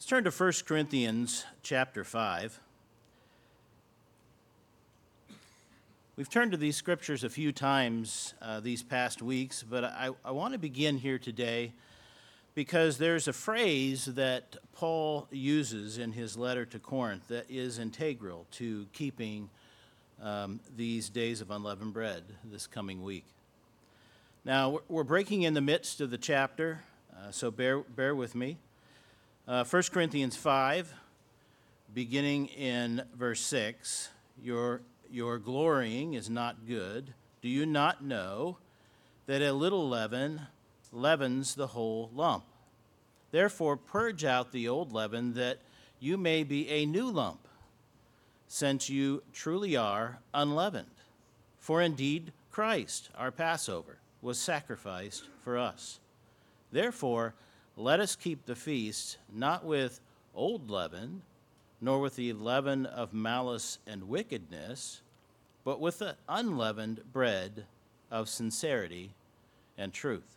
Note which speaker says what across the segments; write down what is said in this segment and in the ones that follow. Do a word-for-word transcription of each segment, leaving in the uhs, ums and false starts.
Speaker 1: Let's turn to First Corinthians chapter five. We've turned to these scriptures a few times uh, these past weeks, but I, I want to begin here today because there's a phrase that Paul uses in his letter to Corinth that is integral to keeping um, these days of unleavened bread this coming week. Now, we're breaking in the midst of the chapter, uh, so bear, bear with me. Uh, First Corinthians five, beginning in verse six, your, your glorying is not good. Do you not know that a little leaven leavens the whole lump? Therefore purge out the old leaven, that you may be a new lump, since you truly are unleavened. For indeed Christ, our Passover, was sacrificed for us. Therefore let us keep the feast not with old leaven, nor with the leaven of malice and wickedness, but with the unleavened bread of sincerity and truth.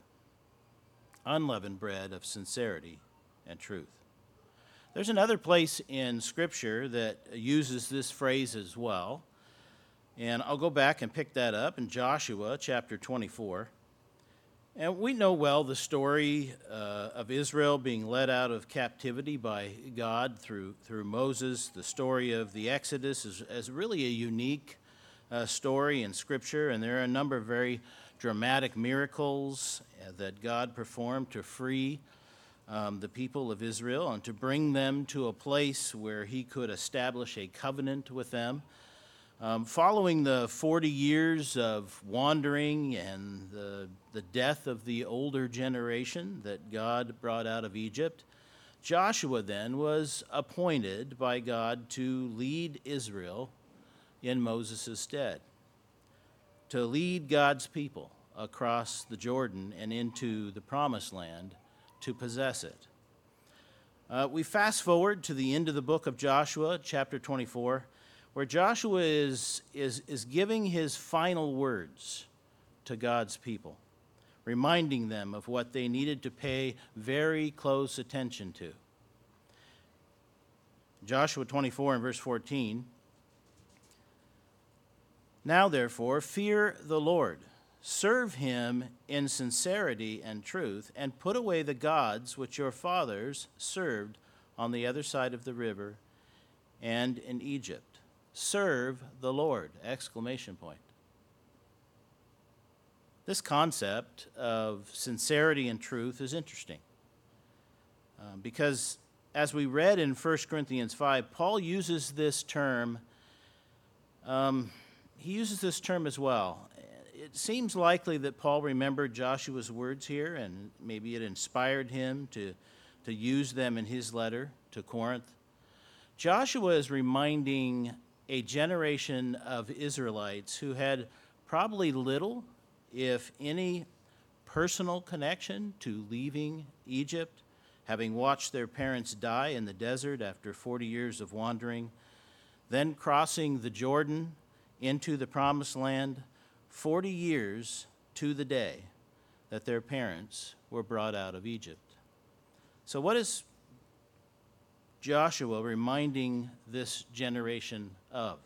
Speaker 1: Unleavened bread of sincerity and truth. There's another place in Scripture that uses this phrase as well, and I'll go back and pick that up in Joshua chapter twenty-four. And we know well the story uh, of Israel being led out of captivity by God through through Moses. The story of the Exodus is, is really a unique uh, story in Scripture, and there are a number of very dramatic miracles that God performed to free um, the people of Israel and to bring them to a place where he could establish a covenant with them. Um, following the forty years of wandering and the, the death of the older generation that God brought out of Egypt, Joshua then was appointed by God to lead Israel in Moses' stead, to lead God's people across the Jordan and into the Promised Land to possess it. Uh, we fast forward to the end of the book of Joshua, chapter twenty-four, where Joshua is, is, is giving his final words to God's people, reminding them of what they needed to pay very close attention to. Joshua twenty-four and verse fourteen, "Now therefore fear the Lord, serve him in sincerity and truth, and put away the gods which your fathers served on the other side of the river and in Egypt. Serve the Lord!" Exclamation point. This concept of sincerity and truth is interesting uh, because as we read in First Corinthians five, Paul uses this term, um, he uses this term as well. It seems likely that Paul remembered Joshua's words here, and maybe it inspired him to, to use them in his letter to Corinth. Joshua is reminding a generation of Israelites who had probably little, if any, personal connection to leaving Egypt, having watched their parents die in the desert after forty years of wandering, then crossing the Jordan into the Promised Land, forty years to the day that their parents were brought out of Egypt. So what is Joshua reminding this generation of?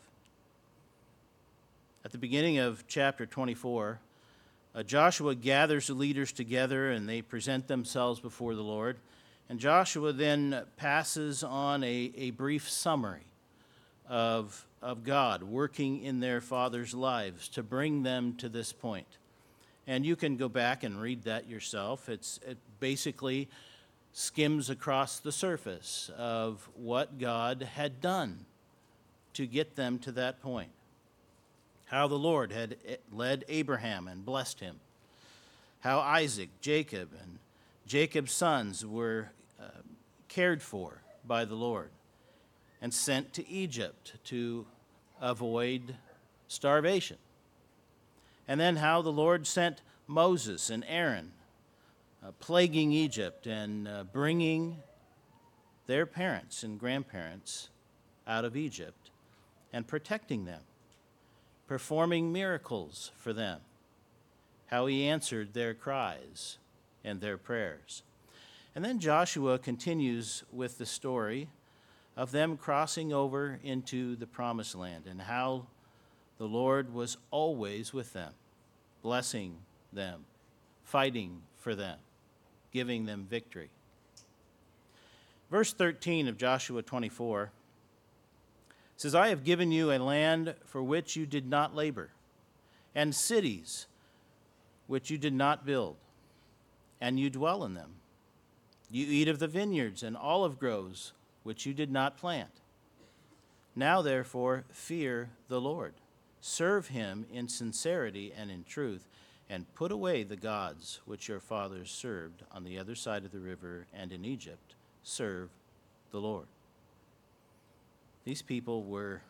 Speaker 1: At the beginning of chapter twenty-four, uh, Joshua gathers the leaders together and they present themselves before the Lord. And Joshua then passes on a, a brief summary of, of God working in their fathers' lives to bring them to this point. And you can go back and read that yourself. It's it basically skims across the surface of what God had done to get them to that point. How the Lord had led Abraham and blessed him. How Isaac, Jacob, and Jacob's sons were uh, cared for by the Lord and sent to Egypt to avoid starvation. And then how the Lord sent Moses and Aaron Uh, plaguing Egypt and uh, bringing their parents and grandparents out of Egypt and protecting them, performing miracles for them, how he answered their cries and their prayers. And then Joshua continues with the story of them crossing over into the promised land and how the Lord was always with them, blessing them, fighting for them, giving them victory. Verse thirteen of Joshua twenty-four says, I have given you a land for which you did not labor, and cities which you did not build, and you dwell in them. You eat of the vineyards and olive groves which you did not plant. Now, therefore, fear the Lord. Serve him in sincerity and in truth, and put away the gods which your fathers served on the other side of the river and in Egypt. Serve the Lord. These people were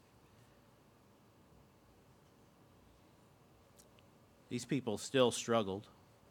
Speaker 1: these people still struggled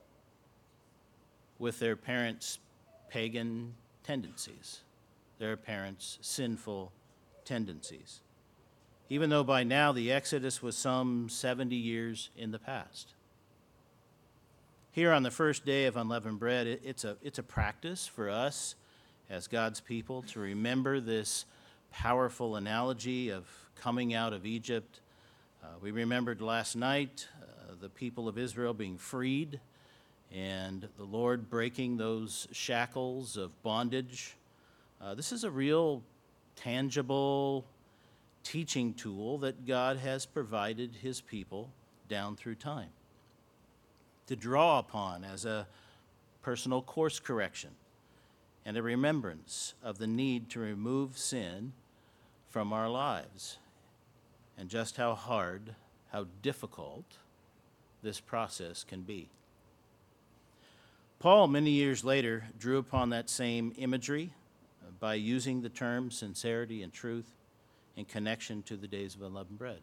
Speaker 1: with their parents' pagan tendencies, their parents' sinful tendencies, even though by now the Exodus was some seventy years in the past. Here on the first day of unleavened bread, it, it's a it's a practice for us as God's people to remember this powerful analogy of coming out of Egypt. Uh, we remembered last night uh, the people of Israel being freed and the Lord breaking those shackles of bondage. Uh, this is a real tangible teaching tool that God has provided his people down through time to draw upon as a personal course correction and a remembrance of the need to remove sin from our lives, and just how hard, how difficult this process can be. Paul, many years later, drew upon that same imagery by using the term sincerity and truth in connection to the days of unleavened bread.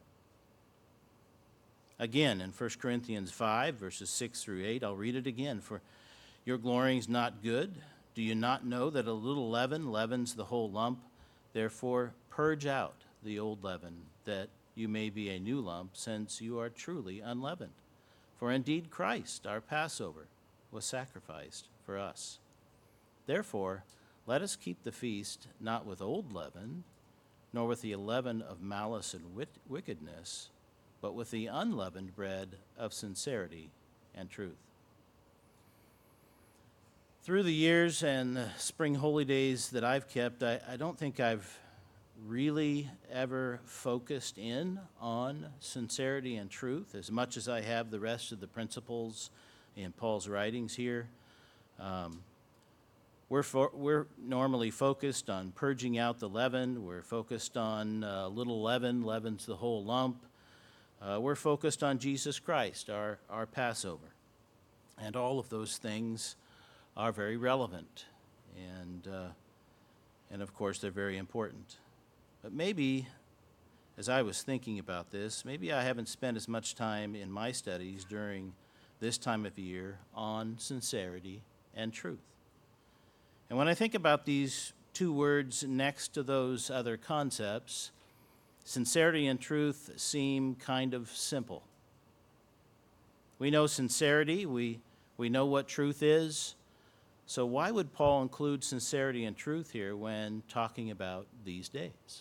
Speaker 1: Again, in First Corinthians five, verses six through eight, I'll read it again. For your glorying is not good. Do you not know that a little leaven leavens the whole lump? Therefore, purge out the old leaven, that you may be a new lump, since you are truly unleavened. For indeed Christ, our Passover, was sacrificed for us. Therefore, let us keep the feast not with old leaven, nor with the leaven of malice and wit- wickedness, but with the unleavened bread of sincerity and truth. Through the years and the spring holy days that I've kept, I, I don't think I've really ever focused in on sincerity and truth as much as I have the rest of the principles in Paul's writings here. Um, we're, for, we're normally focused on purging out the leaven. We're focused on uh, little leaven, leavens the whole lump. Uh, we're focused on Jesus Christ, our, our Passover. And all of those things are very relevant, and uh, and of course they're very important. But maybe, as I was thinking about this, maybe I haven't spent as much time in my studies during this time of year on sincerity and truth. And when I think about these two words next to those other concepts, sincerity and truth seem kind of simple. We know sincerity, we, we know what truth is. So why would Paul include sincerity and truth here when talking about these days?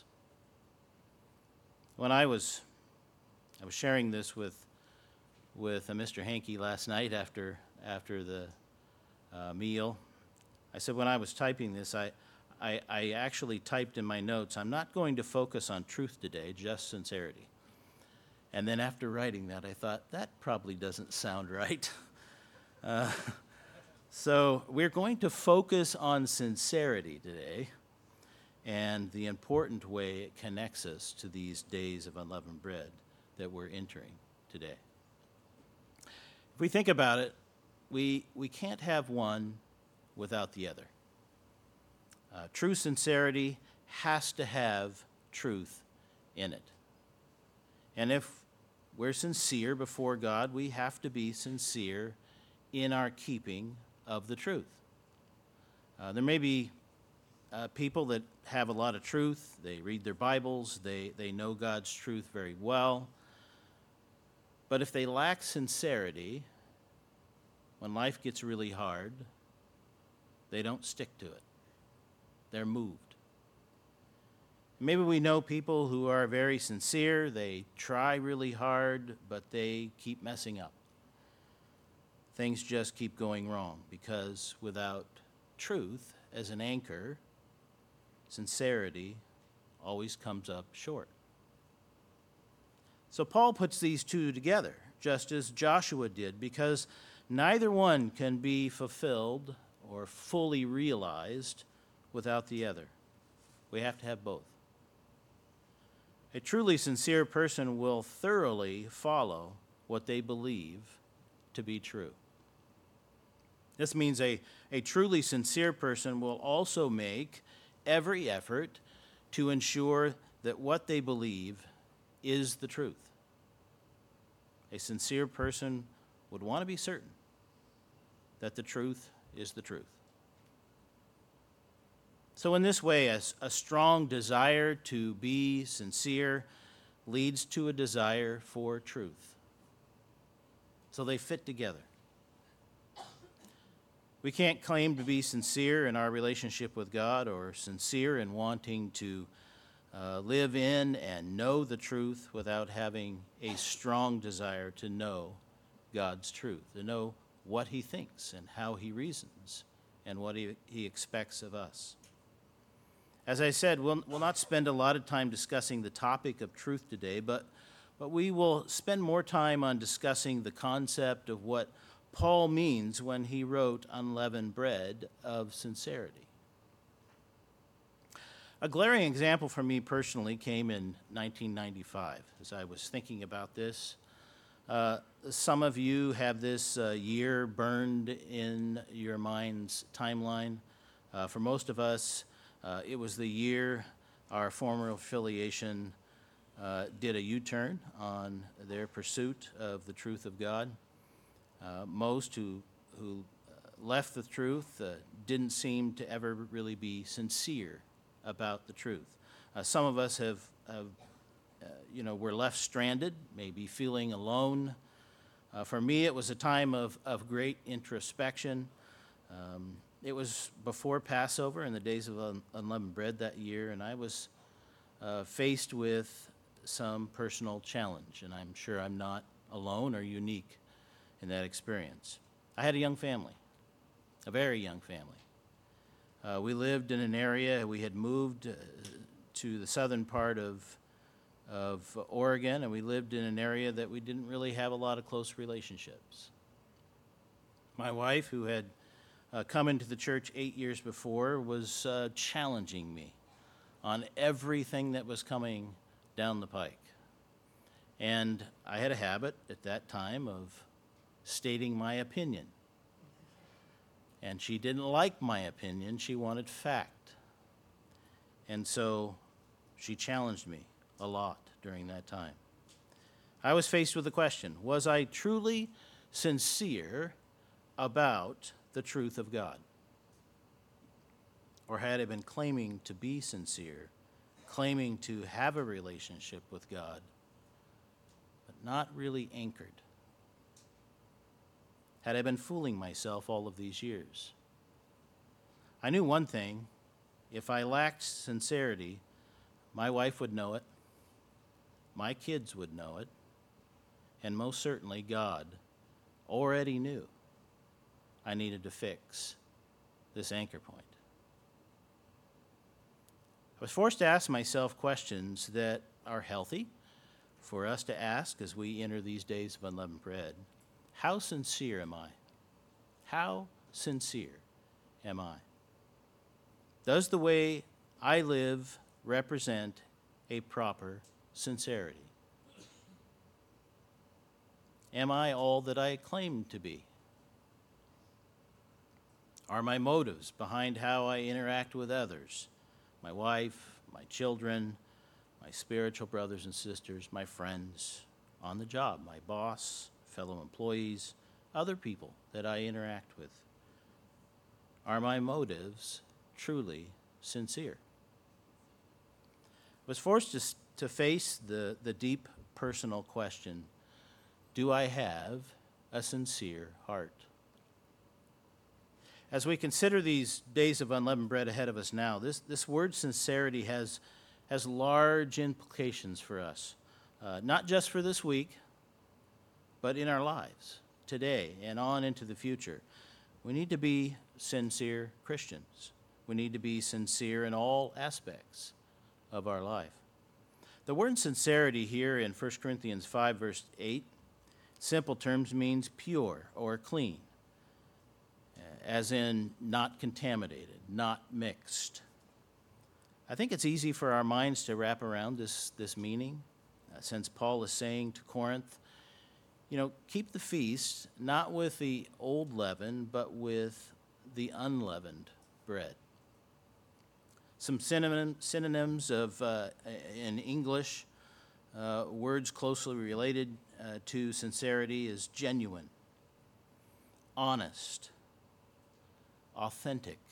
Speaker 1: When I was, I was sharing this with with uh, Mister Hankey last night after after the uh, meal. I said when I was typing this, I, I I actually typed in my notes, I'm not going to focus on truth today, just sincerity. And then after writing that, I thought that probably doesn't sound right. Uh, So we're going to focus on sincerity today and the important way it connects us to these days of unleavened bread that we're entering today. If we think about it, we, we can't have one without the other. Uh, true sincerity has to have truth in it. And if we're sincere before God, we have to be sincere in our keeping of the truth. Uh, there may be uh, people that have a lot of truth. They read their Bibles. They, they know God's truth very well. But if they lack sincerity, when life gets really hard, They don't stick to it. They're moved. Maybe we know people who are very sincere. They try really hard, but they keep messing up. Things just keep going wrong because without truth as an anchor, sincerity always comes up short. So Paul puts these two together, just as Joshua did, because neither one can be fulfilled or fully realized without the other. We have to have both. A truly sincere person will thoroughly follow what they believe to be true. This means a, a truly sincere person will also make every effort to ensure that what they believe is the truth. A sincere person would want to be certain that the truth is the truth. So in this way, a, a strong desire to be sincere leads to a desire for truth. So they fit together. We can't claim to be sincere in our relationship with God or sincere in wanting to uh, live in and know the truth without having a strong desire to know God's truth, to know what he thinks and how he reasons and what he, he expects of us. As I said, we'll, we'll not spend a lot of time discussing the topic of truth today, but, but we will spend more time on discussing the concept of what Paul means when he wrote unleavened bread of sincerity. A glaring example for me personally came in nineteen ninety-five as I was thinking about this. Uh, some of you have this uh, year burned in your mind's timeline. Uh, for most of us, uh, it was the year our former affiliation uh, did a U-turn on their pursuit of the truth of God. Uh, most who, who left the truth uh, didn't seem to ever really be sincere about the truth. Uh, some of us have, have uh, you know, were left stranded, maybe feeling alone. Uh, for me, it was a time of, of great introspection. Um, it was before Passover in the days of un- unleavened bread that year, and I was uh, faced with some personal challenge, and I'm sure I'm not alone or unique in that experience. I had a young family, a very young family. Uh, we lived in an area, we had moved uh, to the southern part of, of Oregon, and we lived in an area that we didn't really have a lot of close relationships. My wife, who had uh, come into the church eight years before, was uh, challenging me on everything that was coming down the pike. And I had a habit at that time of stating my opinion. And she didn't like my opinion, she wanted fact. And so she challenged me a lot during that time. I was faced with the question, was I truly sincere about the truth of God? Or had I been claiming to be sincere, claiming to have a relationship with God, but not really anchored? Had I been fooling myself all of these years? I knew one thing. If I lacked sincerity, my wife would know it, my kids would know it, and most certainly God already knew I needed to fix this anchor point. I was forced to ask myself questions that are healthy for us to ask as we enter these days of unleavened bread. How sincere am I? How sincere am I? Does the way I live represent a proper sincerity? Am I all that I claim to be? Are my motives behind how I interact with others, my wife, my children, my spiritual brothers and sisters, my friends, on the job, my boss, fellow employees, other people that I interact with? Are my motives truly sincere? I was forced to, to face the, the deep personal question, do I have a sincere heart? As we consider these days of unleavened bread ahead of us now, this, this word sincerity has, has large implications for us, uh, not just for this week, but in our lives today and on into the future. We need to be sincere Christians. We need to be sincere in all aspects of our life. The word sincerity here in First Corinthians five, verse eight, simple terms means pure or clean, as in not contaminated, not mixed. I think it's easy for our minds to wrap around this, this meaning, uh, since Paul is saying to Corinth, you know, keep the feast not with the old leaven, but with the unleavened bread. Some synonym, synonyms of uh, in English, uh, words closely related uh, to sincerity is genuine, honest, authentic.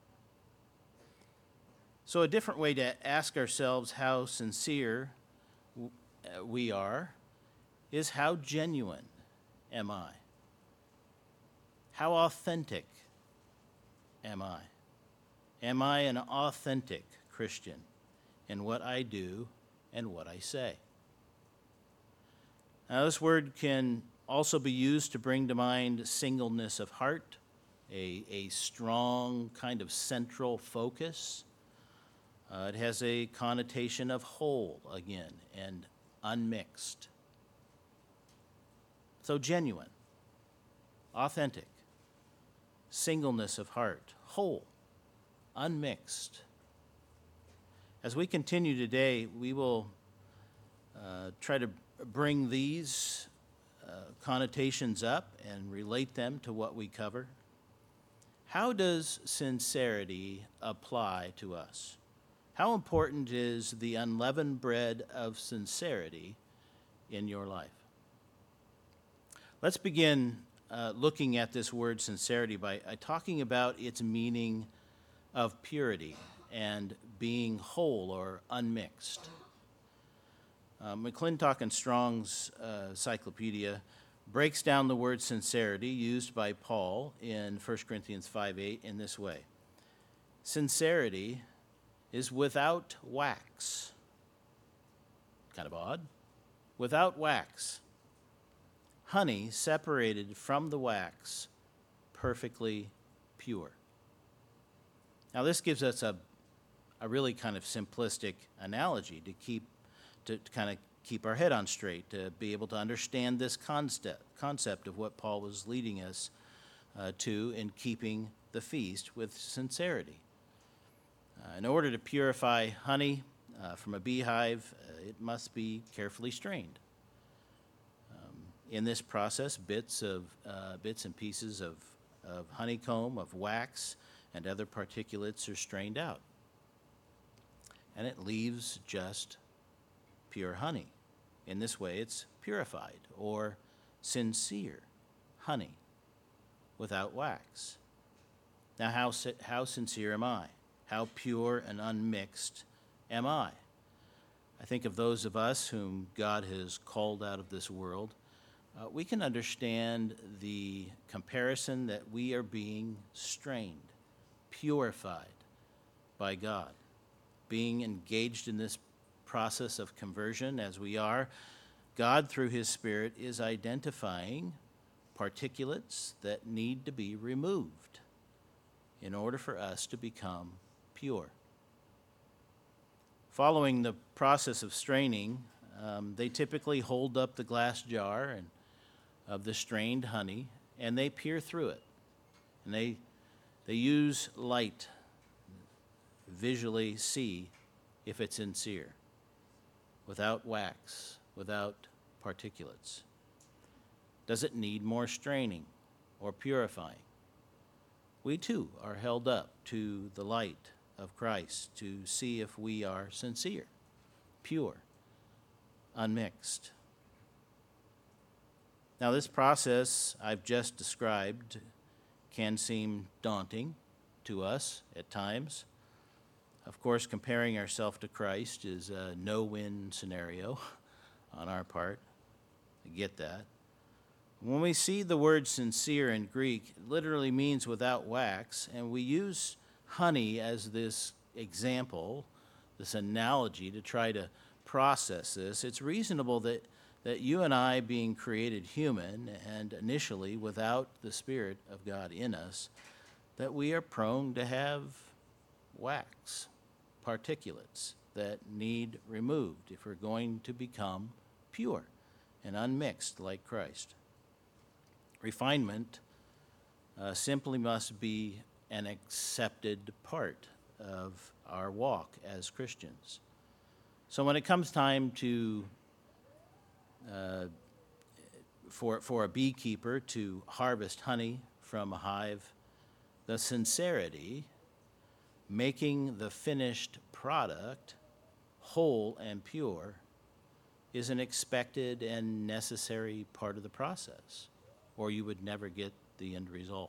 Speaker 1: So a different way to ask ourselves how sincere we are is how genuine am I? How authentic am I? Am I an authentic Christian in what I do and what I say? Now, this word can also be used to bring to mind singleness of heart, a, a strong kind of central focus. Uh, it has a connotation of whole again and unmixed. So genuine, authentic, singleness of heart, whole, unmixed. As we continue today, we will uh, try to bring these uh, connotations up and relate them to what we cover. How does sincerity apply to us? How important is the unleavened bread of sincerity in your life? Let's begin uh, looking at this word sincerity by uh, talking about its meaning of purity and being whole or unmixed. Uh, McClintock and Strong's uh, Encyclopedia breaks down the word sincerity used by Paul in First Corinthians five eight in this way. Sincerity is without wax. Kind of odd. Without wax. Honey separated from the wax, perfectly pure. Now this gives us a, a really kind of simplistic analogy to keep to, to kind of keep our head on straight, to be able to understand this concept concept of what Paul was leading us uh, to in keeping the feast with sincerity. Uh, in order to purify honey uh, from a beehive, uh, it must be carefully strained. Um, in this process, bits of uh, bits and pieces of, of honeycomb, of wax, and other particulates are strained out, and it leaves just pure honey. In this way, it's purified or sincere honey without wax. Now, how how sincere am I? How pure and unmixed am I? I think of those of us whom God has called out of this world. Uh, we can understand the comparison that we are being strained, purified by God, being engaged in this process of conversion as we are. God, through His Spirit, is identifying particulates that need to be removed in order for us to become pure. Following the process of straining, um, they typically hold up the glass jar and of the strained honey, and they peer through it. And they they use light, visually see if it's sincere, without wax, without particulates. Does it need more straining or purifying? We too are held up to the light of Christ to see if we are sincere, pure, unmixed. Now, this process I've just described can seem daunting to us at times. Of course, comparing ourselves to Christ is a no-win scenario on our part. I get that. When we see the word sincere in Greek, it literally means without wax, and we use honey as this example, this analogy to try to process this. It's reasonable that, that you and I, being created human and initially without the Spirit of God in us, that we are prone to have wax, particulates that need removed if we're going to become pure and unmixed like Christ. Refinement uh, simply must be an accepted part of our walk as Christians. So when it comes time to uh, for for a beekeeper to harvest honey from a hive, the sincerity, making the finished product whole and pure, is an expected and necessary part of the process, or you would never get the end result.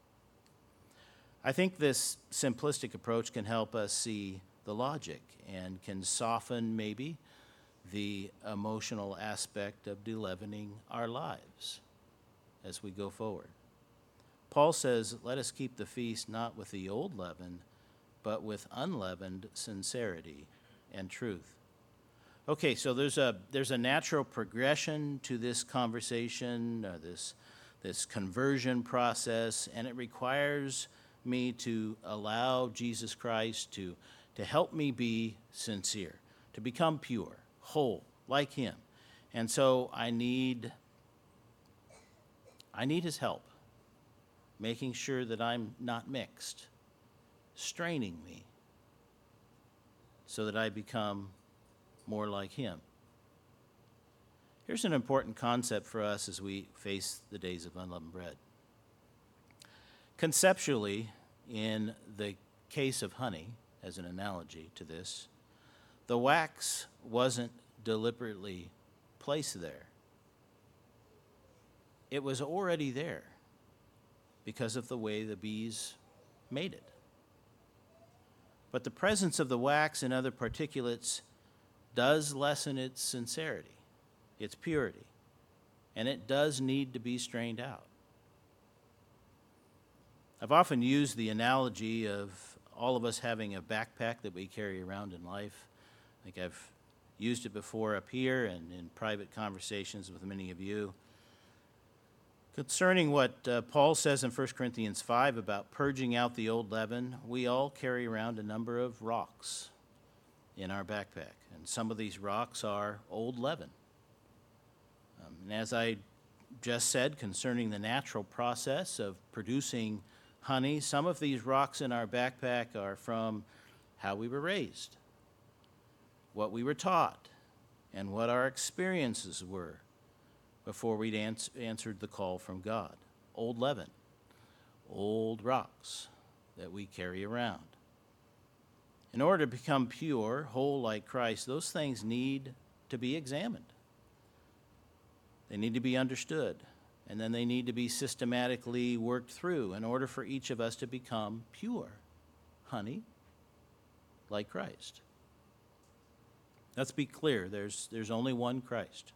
Speaker 1: I think this simplistic approach can help us see the logic and can soften maybe the emotional aspect of deleavening our lives as we go forward. Paul says, let us keep the feast not with the old leaven, but with unleavened sincerity and truth. Okay, so there's a there's a natural progression to this conversation, uh, this this conversion process, and it requires me to allow Jesus Christ to to help me be sincere, to become pure, whole, like him. And so I need I need his help, making sure that I'm not mixed, straining me so that I become more like him. Here's an important concept for us as we face the days of unleavened bread. Conceptually, in the case of honey, as an analogy to this, the wax wasn't deliberately placed there. It was already there because of the way the bees made it. But the presence of the wax and other particulates does lessen its sincerity, its purity, and it does need to be strained out. I've often used the analogy of all of us having a backpack that we carry around in life. I think I've used it before up here and in private conversations with many of you. Concerning what uh, Paul says in First Corinthians five about purging out the old leaven, we all carry around a number of rocks in our backpack, and some of these rocks are old leaven. Um, and as I just said concerning the natural process of producing honey, some of these rocks in our backpack are from how we were raised, what we were taught, and what our experiences were before we'd ans- answered the call from God. Old leaven, old rocks that we carry around. In order to become pure, whole like Christ, those things need to be examined. They need to be understood, and then they need to be systematically worked through in order for each of us to become pure, honey, like Christ. Let's be clear, there's, there's only one Christ.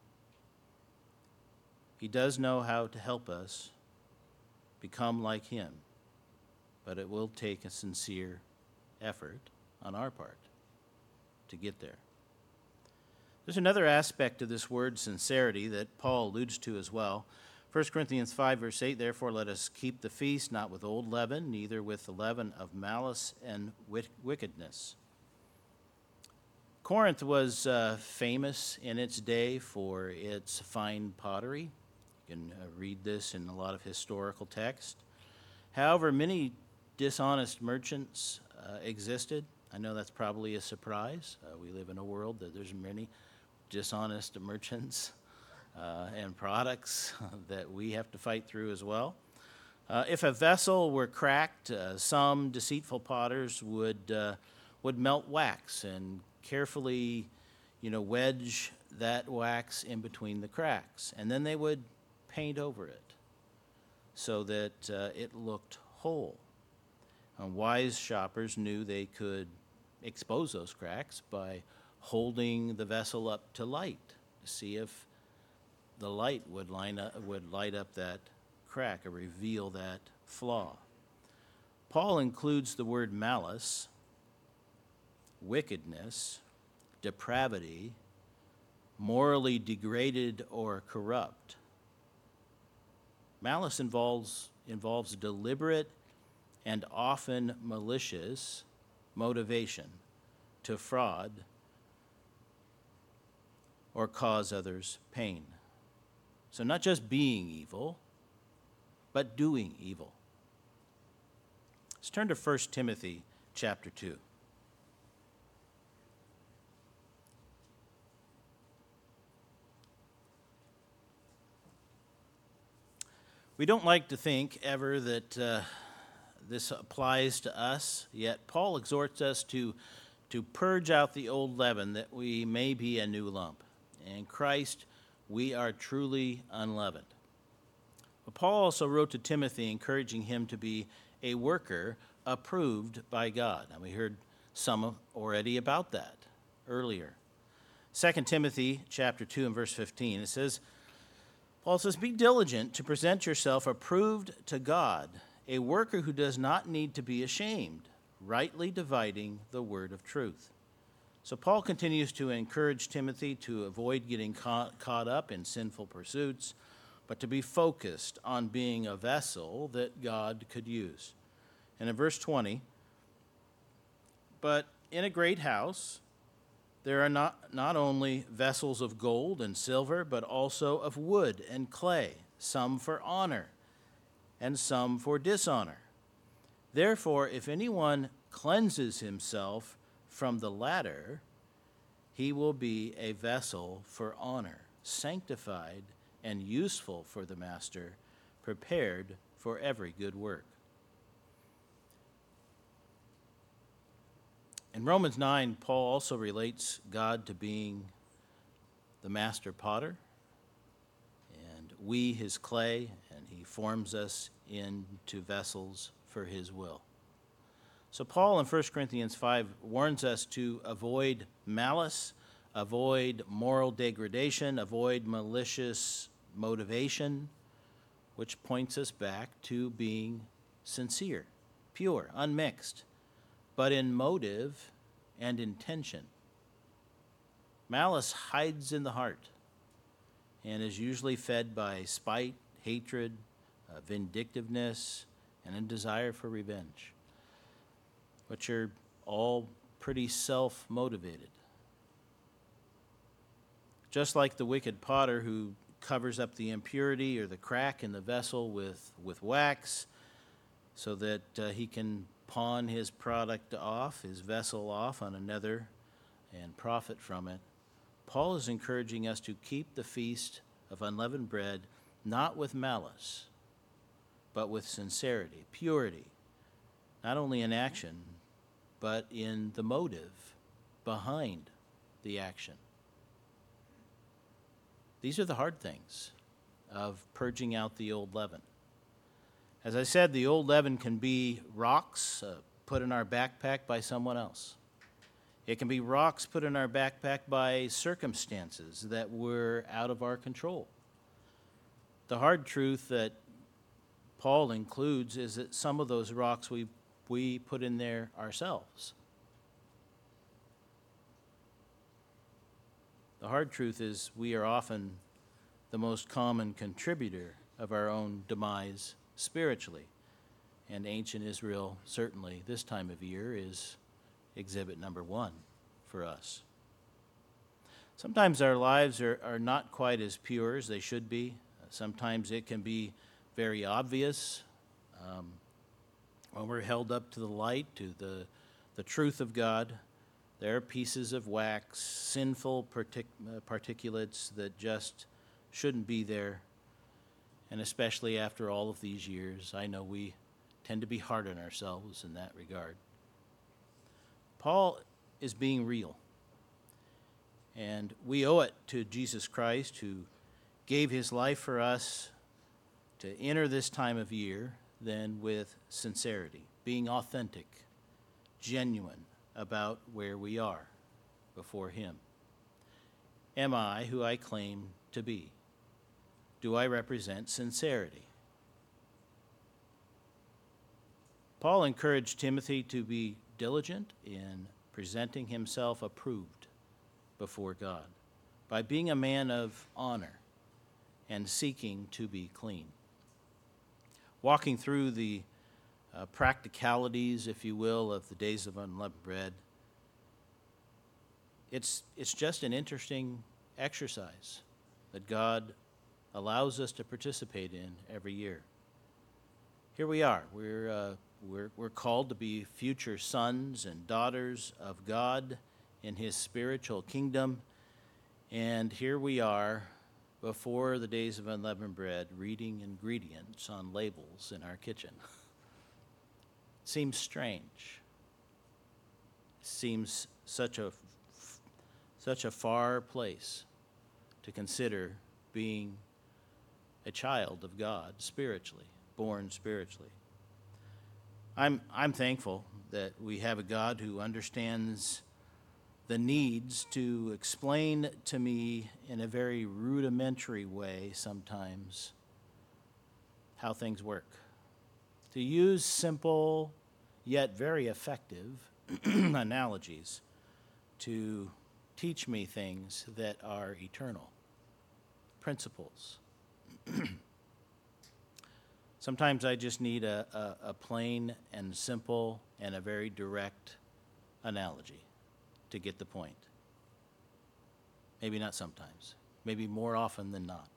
Speaker 1: He does know how to help us become like him, but it will take a sincere effort on our part to get there. There's another aspect of this word sincerity that Paul alludes to as well. First Corinthians five, verse eight, therefore let us keep the feast not with old leaven, neither with the leaven of malice and wickedness. Corinth was uh, famous in its day for its fine pottery. You can uh, read this in a lot of historical text. However, many dishonest merchants uh, existed. I know that's probably a surprise. Uh, we live in a world that there's many dishonest merchants uh, and products that we have to fight through as well. Uh, if a vessel were cracked, uh, some deceitful potters would uh, would melt wax and carefully, you know, wedge that wax in between the cracks, and then they would paint over it so that uh, it looked whole. And wise shoppers knew they could expose those cracks by holding the vessel up to light to see if the light would line up, would light up that crack or reveal that flaw. Paul includes the word malice, wickedness, depravity, morally degraded or corrupt. Malice involves, involves deliberate and often malicious motivation to fraud or cause others pain. So not just being evil, but doing evil. Let's turn to First Timothy chapter two. We don't like to think ever that uh, this applies to us, yet Paul exhorts us to, to purge out the old leaven that we may be a new lump. In Christ, we are truly unleavened. But Paul also wrote to Timothy, encouraging him to be a worker approved by God. And we heard some already about that earlier. Second Timothy chapter two and verse fifteen, it says, Paul says, be diligent to present yourself approved to God, a worker who does not need to be ashamed, rightly dividing the word of truth. So Paul continues to encourage Timothy to avoid getting caught, caught up in sinful pursuits, but to be focused on being a vessel that God could use. And in verse twenty, but in a great house there are not, not only vessels of gold and silver, but also of wood and clay, some for honor and some for dishonor. Therefore, if anyone cleanses himself from the latter, he will be a vessel for honor, sanctified and useful for the master, prepared for every good work. In Romans nine, Paul also relates God to being the master potter, and we his clay, and he forms us into vessels for his will. So Paul in First Corinthians five warns us to avoid malice, avoid moral degradation, avoid malicious motivation, which points us back to being sincere, pure, unmixed, but in motive and intention. Malice hides in the heart and is usually fed by spite, hatred, uh, vindictiveness, and a desire for revenge, which are all pretty self-motivated. Just like the wicked potter who covers up the impurity or the crack in the vessel with, with wax so that uh, he can pawn his product off, his vessel off on another and profit from it, Paul is encouraging us to keep the feast of unleavened bread not with malice, but with sincerity, purity, not only in action, but in the motive behind the action. These are the hard things of purging out the old leaven. As I said, the old leaven can be rocks uh, put in our backpack by someone else. It can be rocks put in our backpack by circumstances that were out of our control. The hard truth that Paul includes is that some of those rocks we, we put in there ourselves. The hard truth is we are often the most common contributor of our own demise spiritually. And ancient Israel, certainly this time of year, is exhibit number one for us. Sometimes our lives are, are not quite as pure as they should be. Sometimes it can be very obvious um, when we're held up to the light, to the, the truth of God. There are pieces of wax, sinful partic- uh, particulates that just shouldn't be there. And especially after all of these years, I know we tend to be hard on ourselves in that regard. Paul is being real. And we owe it to Jesus Christ, who gave his life for us, to enter this time of year then with sincerity, being authentic, genuine about where we are before him. Am I who I claim to be? do I represent sincerity? Paul encouraged Timothy to be diligent in presenting himself approved before God by being a man of honor and seeking to be clean. Walking through the uh, practicalities, if you will, of the days of unleavened bread, it's, it's just an interesting exercise that God allows us to participate in every year. Here we are. We're, uh, we're, we're called to be future sons and daughters of God in his spiritual kingdom. And here we are before the days of unleavened bread, reading ingredients on labels in our kitchen. Seems strange. Seems such a, such a far place to consider being a child of God spiritually, born spiritually. I'm, I'm thankful that we have a God who understands the needs to explain to me in a very rudimentary way sometimes how things work. To use simple yet very effective analogies to teach me things that are eternal, principles. Sometimes I just need a, a, a plain and simple and a very direct analogy to get the point. Maybe not sometimes. Maybe more often than not.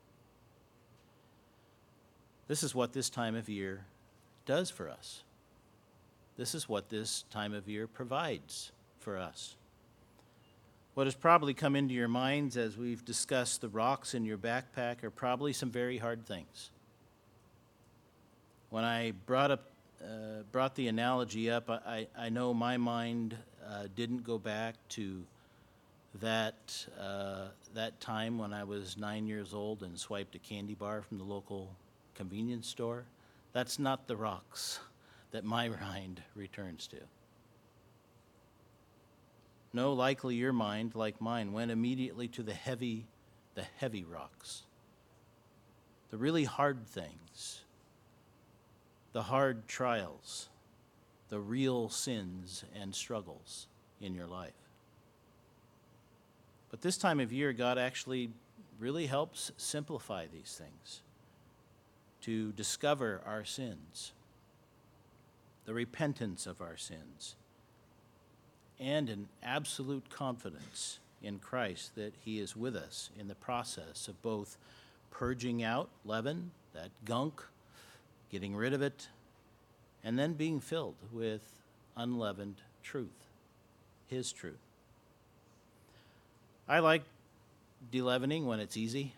Speaker 1: This is what this time of year does for us. This is what this time of year provides for us. What has probably come into your minds as we've discussed the rocks in your backpack are probably some very hard things. When I brought up, uh, brought the analogy up, I, I know my mind uh, didn't go back to that uh, that time when I was nine years old and swiped a candy bar from the local convenience store. That's not the rocks that my mind returns to. No, likely your mind, like mine, went immediately to the heavy, the heavy rocks, the really hard things, the hard trials, the real sins and struggles in your life. But this time of year, God actually really helps simplify these things, to discover our sins, the repentance of our sins, and an absolute confidence in Christ that he is with us in the process of both purging out leaven, that gunk, getting rid of it, and then being filled with unleavened truth, his truth. I like deleavening when it's easy.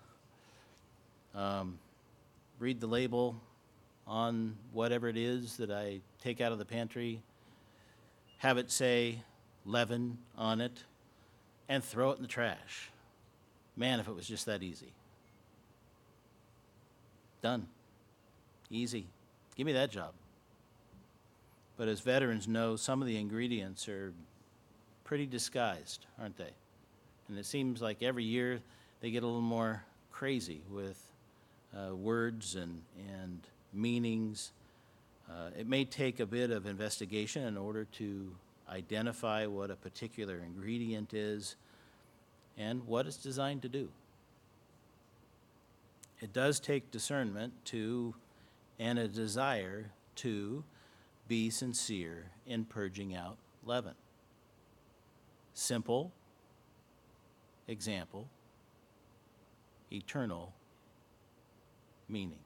Speaker 1: Um, read the label on whatever it is that I take out of the pantry, have it say leaven on it, and throw it in the trash. Man, if it was just that easy. Done. Easy. Give me that job. But as veterans know, some of the ingredients are pretty disguised, aren't they? And it seems like every year they get a little more crazy with uh, words and, and meanings. Uh, it may take a bit of investigation in order to identify what a particular ingredient is and what it's designed to do. It does take discernment to and a desire to be sincere in purging out leaven. Simple example, eternal meaning.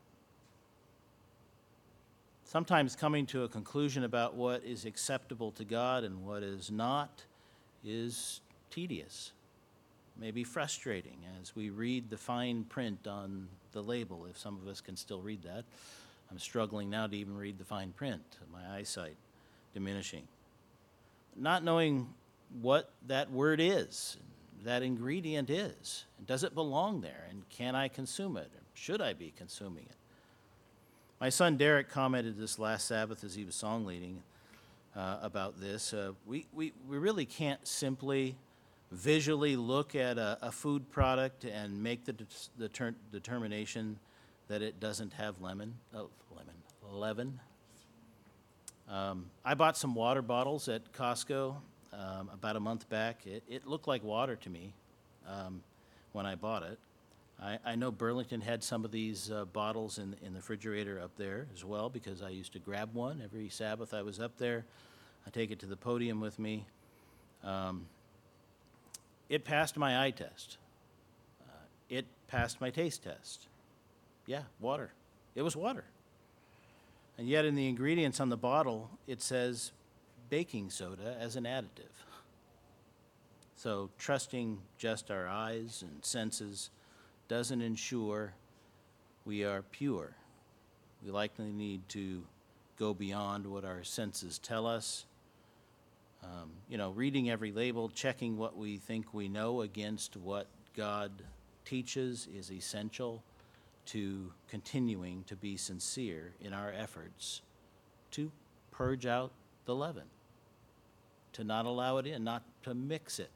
Speaker 1: Sometimes coming to a conclusion about what is acceptable to God and what is not is tedious, maybe frustrating as we read the fine print on the label, if some of us can still read that. I'm struggling now to even read the fine print, my eyesight diminishing. Not knowing what that word is, that ingredient is. Does it belong there? And can I consume it? Or should I be consuming it? My son Derek commented this last Sabbath as he was song leading uh, about this. Uh, we, we, we really can't simply visually look at a, a food product and make the, det- the ter- determination that it doesn't have lemon, oh, lemon, leaven. Um, I bought some water bottles at Costco um, about a month back. It, it looked like water to me um, when I bought it. I, I know Burlington had some of these uh, bottles in, in the refrigerator up there as well, because I used to grab one every Sabbath I was up there. I take it to the podium with me. Um, it passed my eye test. Uh, it passed my taste test. Yeah, water. It was water. And yet in the ingredients on the bottle, it says baking soda as an additive. So trusting just our eyes and senses doesn't ensure we are pure. We likely need to go beyond what our senses tell us. Um, you know, reading every label, checking what we think we know against what God teaches is essential to continuing to be sincere in our efforts to purge out the leaven, to not allow it in, not to mix it.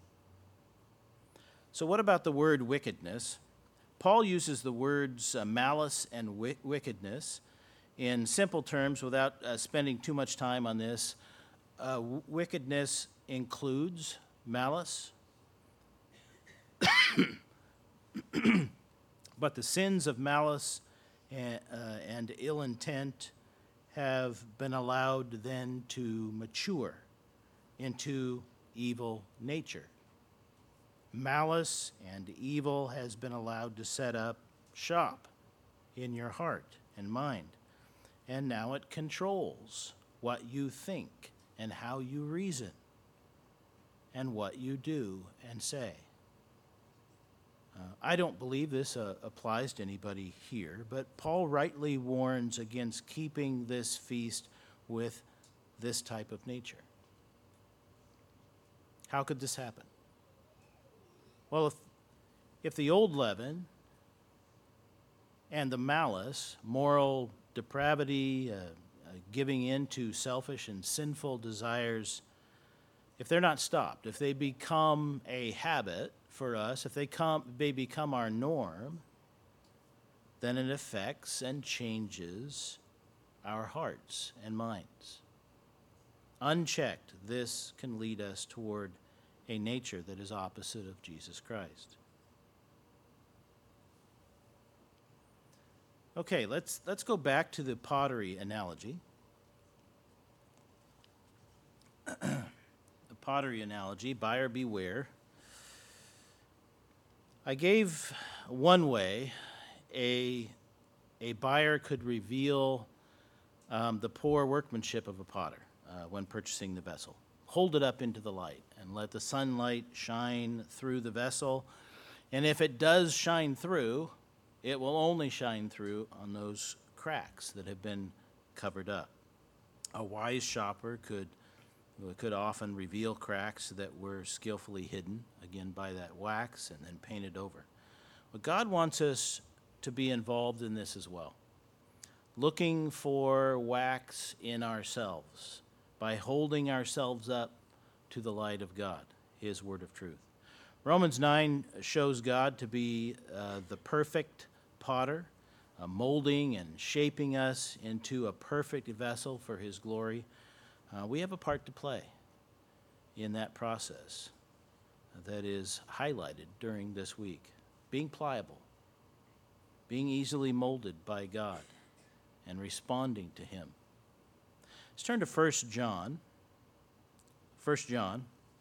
Speaker 1: So what about the word wickedness? Paul uses the words uh, malice and wi- wickedness in simple terms without uh, spending too much time on this. Uh, w- wickedness includes malice, but the sins of malice and, uh, and ill intent have been allowed then to mature into evil nature. Malice and evil has been allowed to set up shop in your heart and mind, and now it controls what you think and how you reason and what you do and say. Uh, I don't believe this uh, applies to anybody here, but Paul rightly warns against keeping this feast with this type of nature. How could this happen? Well, if, if the old leaven and the malice, moral depravity, uh, uh, giving in to selfish and sinful desires, if they're not stopped, if they become a habit for us, if they come, they become our norm, then it affects and changes our hearts and minds. Unchecked, this can lead us toward a nature that is opposite of Jesus Christ. Okay, let's let's go back to the pottery analogy. The pottery analogy, buyer beware. I gave one way a, a buyer could reveal um, the poor workmanship of a potter uh, when purchasing the vessel. Hold it up into the light and let the sunlight shine through the vessel. And if it does shine through, it will only shine through on those cracks that have been covered up. A wise shopper could could often reveal cracks that were skillfully hidden, again, by that wax and then painted over. But God wants us to be involved in this as well, looking for wax in ourselves by holding ourselves up to the light of God, His word of truth. Romans nine shows God to be uh, the perfect potter, uh, molding and shaping us into a perfect vessel for His glory. Uh, we have a part to play in that process that is highlighted during this week. Being pliable, being easily molded by God, and responding to Him. Let's turn to First John. First John.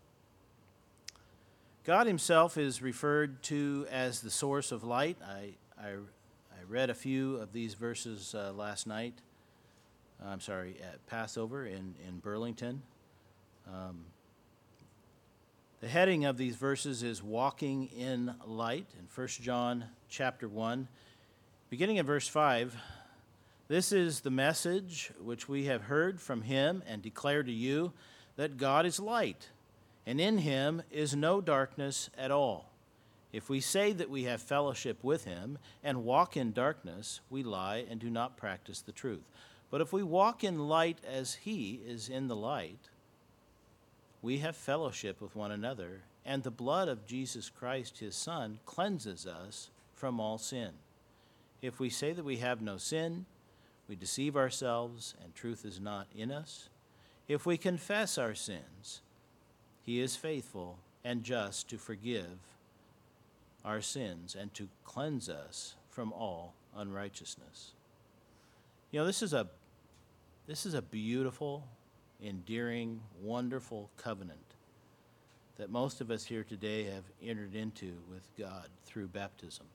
Speaker 1: God Himself is referred to as the source of light. I, I, I read a few of these verses uh, last night. I'm sorry, at Passover in, in Burlington. Um, the heading of these verses is Walking in Light in First John chapter one. Beginning in verse five, this is the message which we have heard from Him and declare to you, that God is light, and in Him is no darkness at all. If we say that we have fellowship with Him and walk in darkness, we lie and do not practice the truth. But if we walk in light as He is in the light, we have fellowship with one another, and the blood of Jesus Christ, his Son, cleanses us from all sin. If we say that we have no sin, we deceive ourselves, and truth is not in us. If we confess our sins, he is faithful and just to forgive our sins and to cleanse us from all unrighteousness. You know, this is a this is a beautiful, endearing, wonderful covenant that most of us here today have entered into with God through baptism.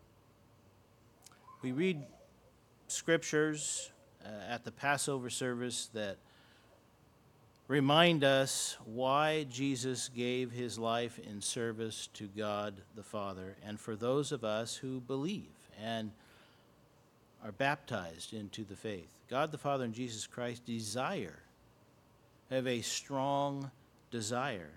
Speaker 1: We read scriptures uh, at the Passover service that remind us why Jesus gave his life in service to God the Father, and for those of us who believe and are baptized into the faith. God the Father and Jesus Christ desire, have a strong desire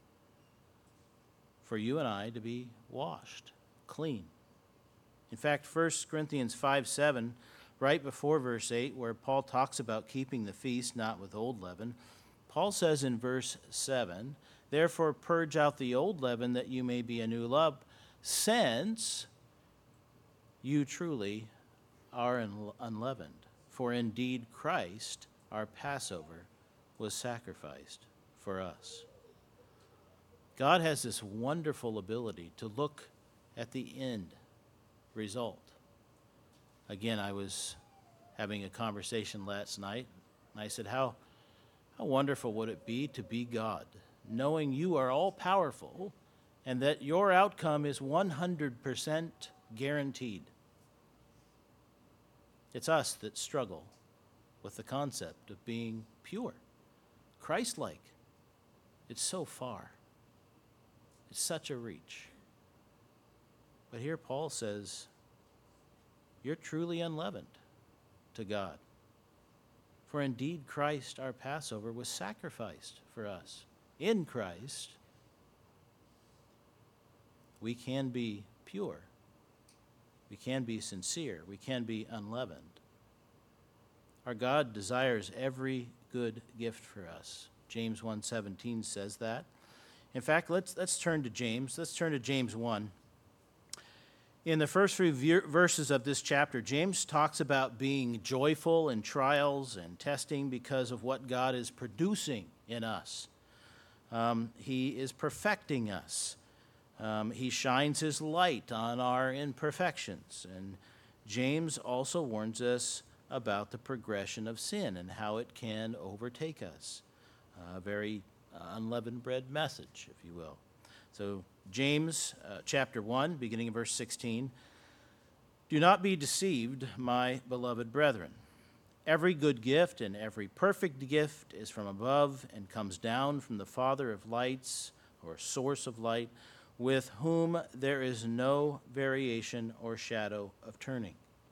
Speaker 1: for you and I to be washed, clean. In fact, First Corinthians five seven, right before verse eight, where Paul talks about keeping the feast not with old leaven, Paul says in verse seven, therefore purge out the old leaven that you may be a new lump, since you truly are unleavened. For indeed Christ, our Passover, was sacrificed for us. God has this wonderful ability to look at the end result. Again, I was having a conversation last night, and I said, how, how wonderful would it be to be God, knowing you are all-powerful and that your outcome is one hundred percent guaranteed. It's us that struggle with the concept of being pure, Christ-like. It's so far. It's such a reach. But here Paul says, you're truly unleavened to God. For indeed Christ, our Passover, was sacrificed for us. In Christ, we can be pure. We can be sincere. We can be unleavened. Our God desires every good gift for us. James one seventeen says that. In fact, let's, let's turn to James. Let's turn to James one. In the first few verses of this chapter, James talks about being joyful in trials and testing because of what God is producing in us. Um, he is perfecting us. Um, he shines his light on our imperfections. And James also warns us about the progression of sin and how it can overtake us. A very uh, unleavened bread message, if you will. So James uh, chapter one, beginning of verse sixteen, do not be deceived, my beloved brethren. Every good gift and every perfect gift is from above and comes down from the Father of lights, or source of light, with whom there is no variation or shadow of turning.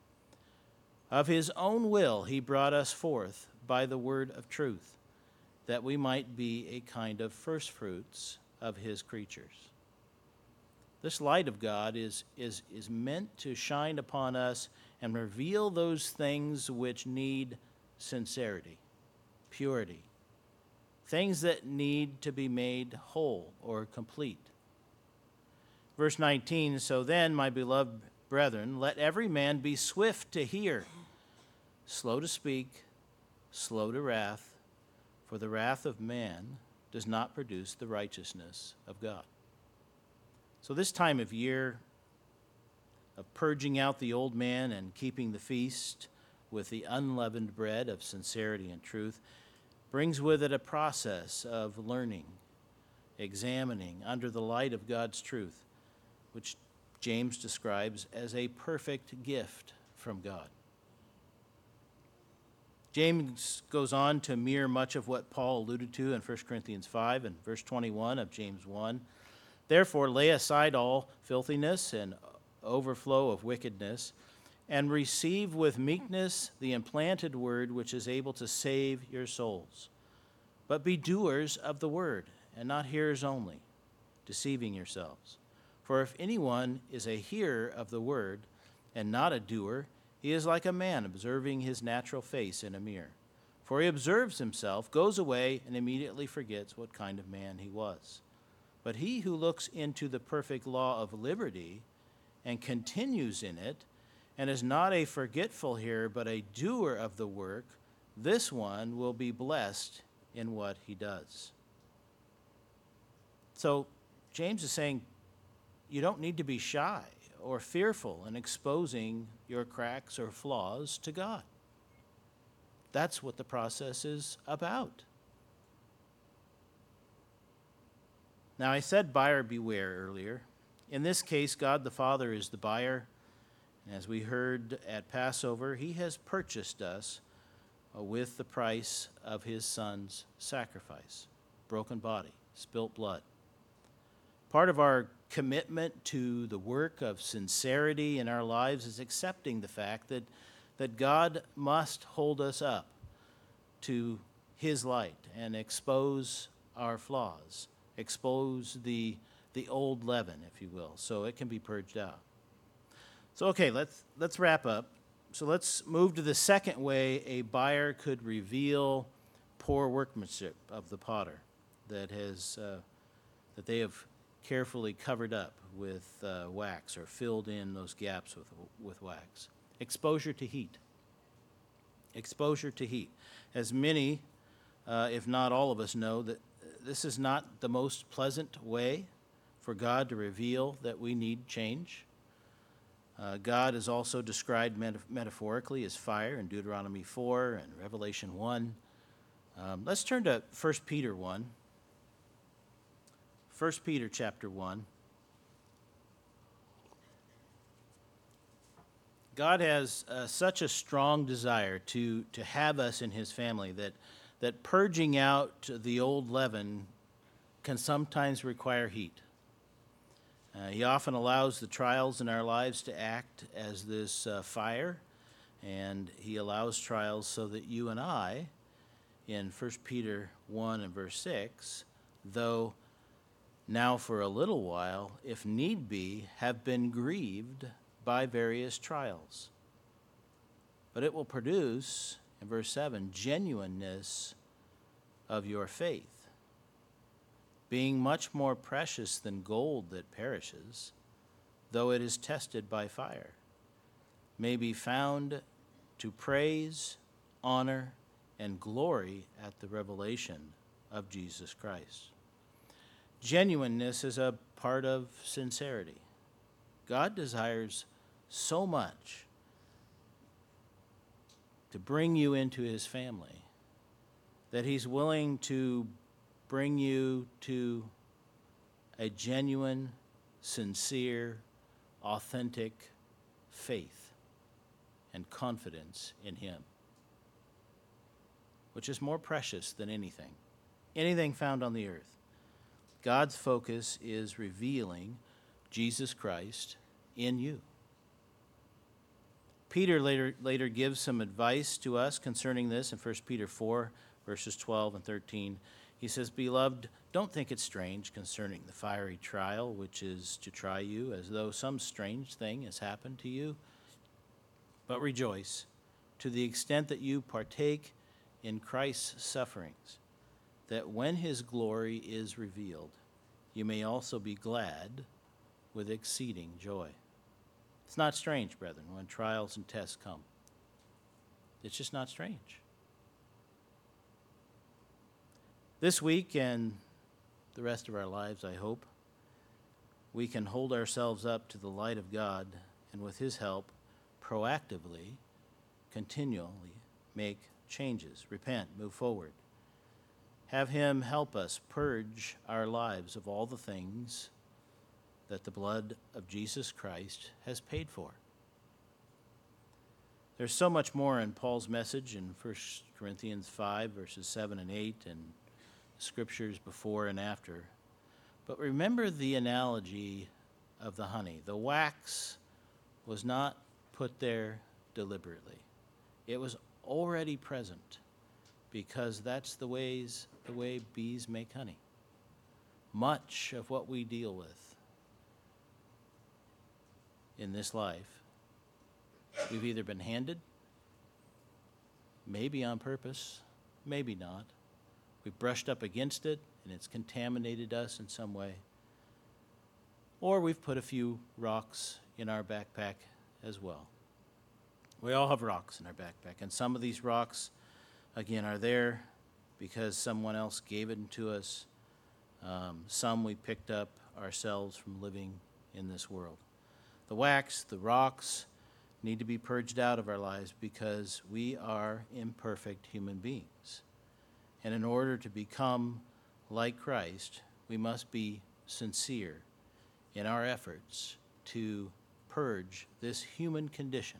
Speaker 1: Of his own will he brought us forth by the word of truth, that we might be a kind of firstfruits of his creatures. This light of God is, is, is meant to shine upon us and reveal those things which need sincerity, purity, things that need to be made whole or complete. Verse nineteen, so then, my beloved brethren, let every man be swift to hear, slow to speak, slow to wrath, for the wrath of man does not produce the righteousness of God. So this time of year of purging out the old man and keeping the feast with the unleavened bread of sincerity and truth brings with it a process of learning, examining under the light of God's truth, which James describes as a perfect gift from God. James goes on to mirror much of what Paul alluded to in First Corinthians five and verse twenty-one of James one. Therefore, lay aside all filthiness and overflow of wickedness, and receive with meekness the implanted word which is able to save your souls. But be doers of the word, and not hearers only, deceiving yourselves. For if anyone is a hearer of the word and not a doer, he is like a man observing his natural face in a mirror. For he observes himself, goes away, and immediately forgets what kind of man he was. But he who looks into the perfect law of liberty and continues in it, and is not a forgetful hearer, but a doer of the work, this one will be blessed in what he does. So James is saying you don't need to be shy or fearful in exposing your cracks or flaws to God. That's what the process is about. Now, I said buyer beware earlier. In this case, God the Father is the buyer. And as we heard at Passover, he has purchased us with the price of his Son's sacrifice, broken body, spilt blood. Part of our commitment to the work of sincerity in our lives is accepting the fact that, that God must hold us up to his light and expose our flaws, expose the, the old leaven, if you will, so it can be purged out. So, okay, let's, let's wrap up. So let's move to the second way a buyer could reveal poor workmanship of the potter that has uh, that they have carefully covered up with uh, wax or filled in those gaps with with wax. Exposure to heat. Exposure to heat. As many, uh, if not all of us, know that this is not the most pleasant way for God to reveal that we need change. Uh, God is also described meta- metaphorically as fire in Deuteronomy four and Revelation one. Um, let's turn to First Peter one. First Peter chapter one. God has uh, such a strong desire to, to have us in his family that, that purging out the old leaven can sometimes require heat. Uh, he often allows the trials in our lives to act as this uh, fire, and he allows trials so that you and I, in First Peter one and verse six, though now for a little while, if need be, have been grieved by various trials. But it will produce, in verse seven, genuineness of your faith, being much more precious than gold that perishes, though it is tested by fire, may be found to praise, honor, and glory at the revelation of Jesus Christ. Genuineness is a part of sincerity. God desires so much to bring you into his family that he's willing to bring you to a genuine, sincere, authentic faith and confidence in him, which is more precious than anything, anything found on the earth. God's focus is revealing Jesus Christ in you. Peter later, later gives some advice to us concerning this in First Peter four, verses twelve and thirteen. He says, "Beloved, don't think it strange concerning the fiery trial which is to try you, as though some strange thing has happened to you. But rejoice to the extent that you partake in Christ's sufferings, that when his glory is revealed, you may also be glad with exceeding joy." It's not strange, brethren, when trials and tests come. It's just not strange. This week and the rest of our lives, I hope, we can hold ourselves up to the light of God and with his help proactively, continually make changes, repent, move forward. Have him help us purge our lives of all the things that the blood of Jesus Christ has paid for. There's so much more in Paul's message in First Corinthians five, verses seven and eight, and scriptures before and after. But remember the analogy of the honey. The wax was not put there deliberately. It was already present, because that's the ways the way bees make honey. Much of what we deal with in this life, we've either been handed, maybe on purpose, Maybe not. We've brushed up against it, and it's contaminated us in some way. Or we've put a few rocks in our backpack as well. We all have rocks in our backpack, and some of these rocks, again, are there because someone else gave it to us. Um, some we picked up ourselves from living in this world. The wax, the rocks, need to be purged out of our lives because we are imperfect human beings. And in order to become like Christ, we must be sincere in our efforts to purge this human condition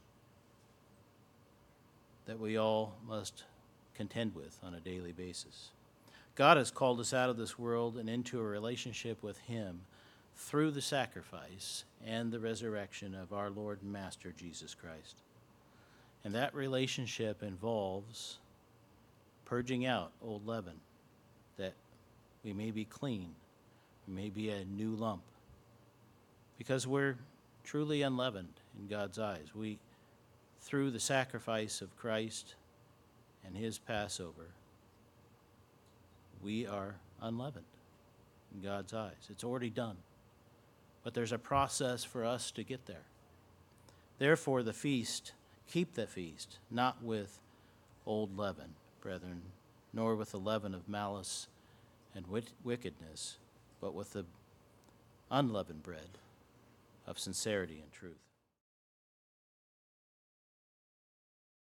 Speaker 1: that we all must contend with on a daily basis. God has called us out of this world and into a relationship with Him through the sacrifice and the resurrection of our Lord and Master Jesus Christ. And that relationship involves purging out old leaven, that we may be clean, we may be a new lump, because we're truly unleavened in God's eyes. We, through the sacrifice of Christ and His Passover, we are unleavened in God's eyes. It's already done. But there's a process for us to get there. Therefore, the feast, keep the feast, not with old leaven, brethren, nor with the leaven of malice and wit- wickedness, but with the unleavened bread of sincerity and truth.